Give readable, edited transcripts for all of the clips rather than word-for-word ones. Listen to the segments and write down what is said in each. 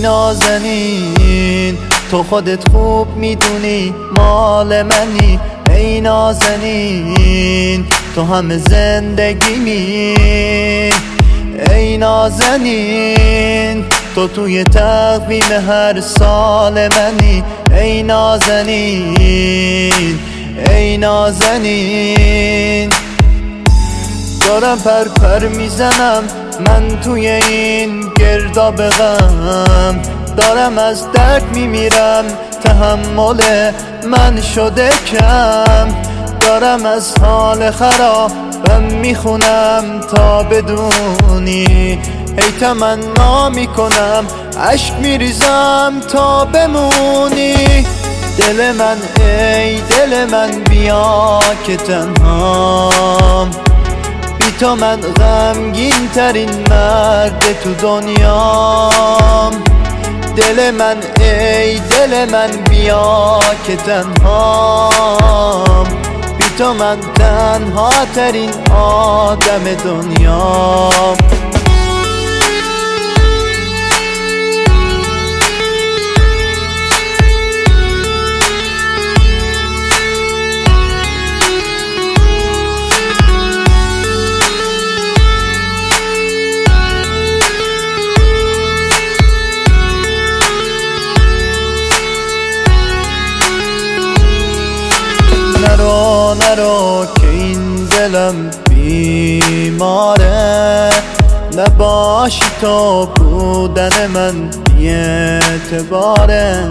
نازنین تو خودت خوب میدونی مال منی. ای نازنین تو همه زندگیمی. ای نازنین تو توی تقویم هر سال منی. ای نازنین ای نازنین دارم پر میزنم من توی این گرداب غم. دارم از درد میمیرم تحمل من شده کم. دارم از حال خرابم میخونم تا بدونی. هی تمنا میکنم عشق میریزم تا بمونی. دل من ای دل من بیا که تنهام. بی تو من غمگین ترین مرد تو دنیام. دل من ای دل من بیا که تنهام. بی تو من تنها ترین آدم دنیام. نرو که این دلم بیماره. نباشی تو بودن من بی‌اعتباره.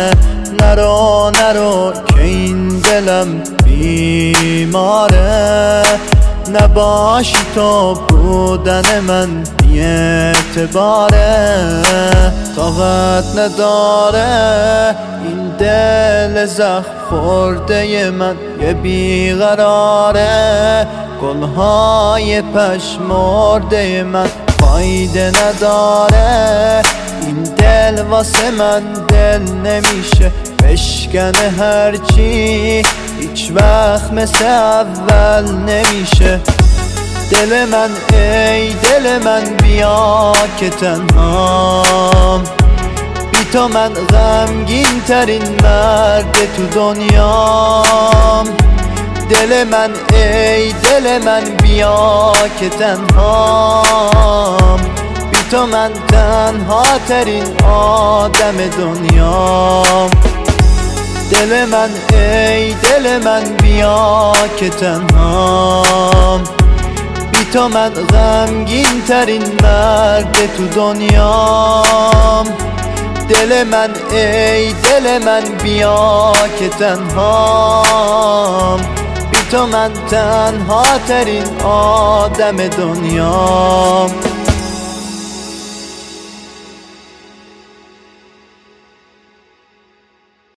نرو که این دلم بیماره. نباشی تو بودن من بی‌اعتباره. طاقت نداره این دل زخم خورده من یه بیقراره. گلهای پشمرده من فایده نداره. این دل واسه من دل نمیشه بشکنه هرچی. هیچ وقت مثل اول نمیشه. دل من ای دل من بیا که تنهام. بی تو من غمگین ترین مرد تو دنیام. دل من ای دل من بیا که تنهام. بی تو من تنها ترین آدم دنیام. دل من ای دل من بیا که تنهام. بی تو من غمگین ترین مرد تو دنیام. دل من ای دل من بیا که تنهام. بی تو من تنها ترین آدم دنیام.